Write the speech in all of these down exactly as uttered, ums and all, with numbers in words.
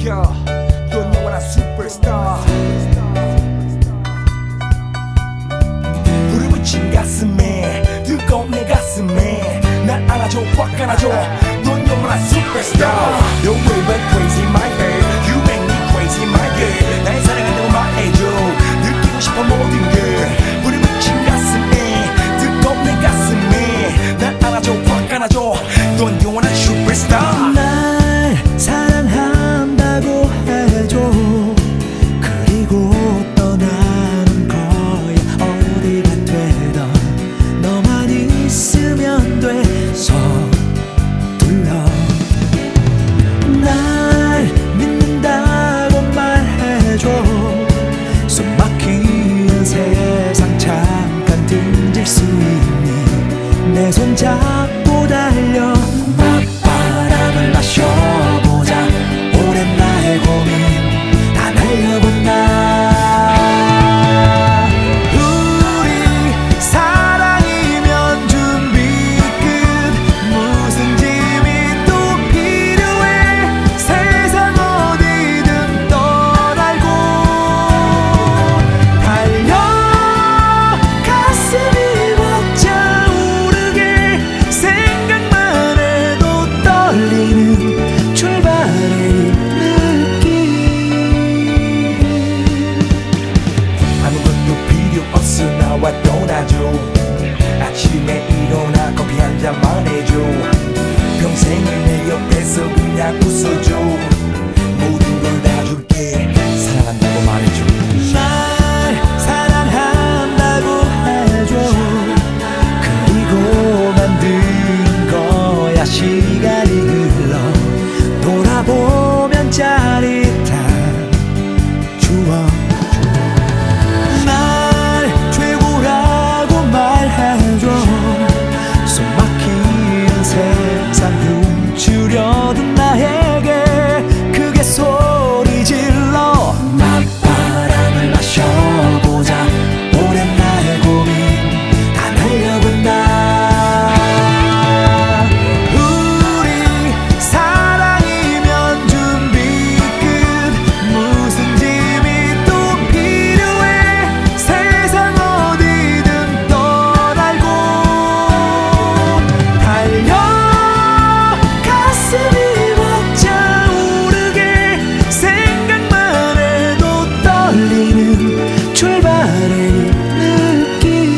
Yeah, 넌 영원한 슈퍼스타. 불을 붙인 가슴에 뜨거운 내 가슴에 날 안아줘 확 안아줘. 넌 영원한 슈퍼스타. You're way back crazy my girl. You make me crazy my girl. 날 사랑한다고 말해줘. 느끼고 싶어 모든 걸. 불을 붙인 가슴에 뜨거운 내 가슴에 날 안아줘 확 안아줘. 넌 영원한 슈퍼스타. 날 사랑한다고 해줘. 그리고 떠나는 거야. 어디가 되던 너만 있으면 돼. 서둘러 날 믿는다고 말해줘. 숨 막히는 세상 잠깐 등질 수 있니. 내 손 잡고 달려. 맞바람을 마셔보자. 오랜 나의 고민 다 날려본다. 우리 사랑이면 준비 끝. 무슨 짐이 또 필요해. 세상 어디든 떠날고 달려. 가슴이 벅차오르게 생각만 해도 떨리는 출발의 느낌. 아무것도 필요 없어 나와 떠나줘. 아침에 일어나 커피 한 잔만 해줘. 평생을 내 옆에서 그냥 웃어줘. 모든 걸 다 줄게. 사랑한다고 말해줘. 날 사랑한다고 해줘. 그리고 만든 거야. 시간이 흘러 돌아보면 짜릿한 추억. 날 최고라고 말해줘. 숨 막히는 세상 훔치려던 나에게 크게 소리 질러. 맞바람을 마셔보자. 오랜 나의 고민 다 날려본다. 우리 사랑이면 준비 끝. 무슨 짐이 또 필요해. 세상 어디든 떠날고 달려. 가슴이 벅차오르게 생각만 해도 떨리는 출발의 느낌.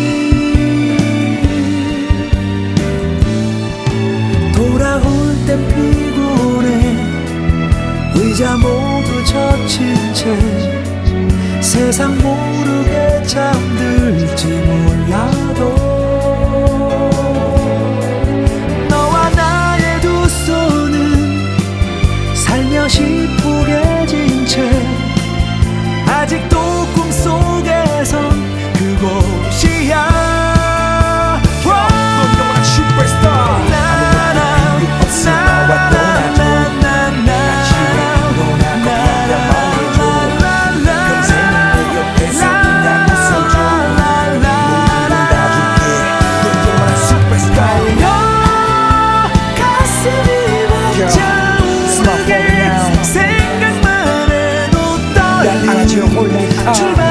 돌아올 땐 피곤해. 의자 모두 젖힌 채 세상 모르게 잠들지 몰라도 너와 나의 두 손은 살며시 포개진 채 아직도 꿈속에선 그곳이야. 넌 영원한 슈퍼스타. 아무것도 필요 없어 나와 떠나줘. 아침에 일어나 커피 한 잔만 해줘. 평생을 내 옆에서 그냥 웃어줘. 모든 걸 다 줄게. 넌 영원한 슈퍼스타. 가슴이 벅차오르게 생각만 해도 날 안아줘 all night. 떨리는 출발.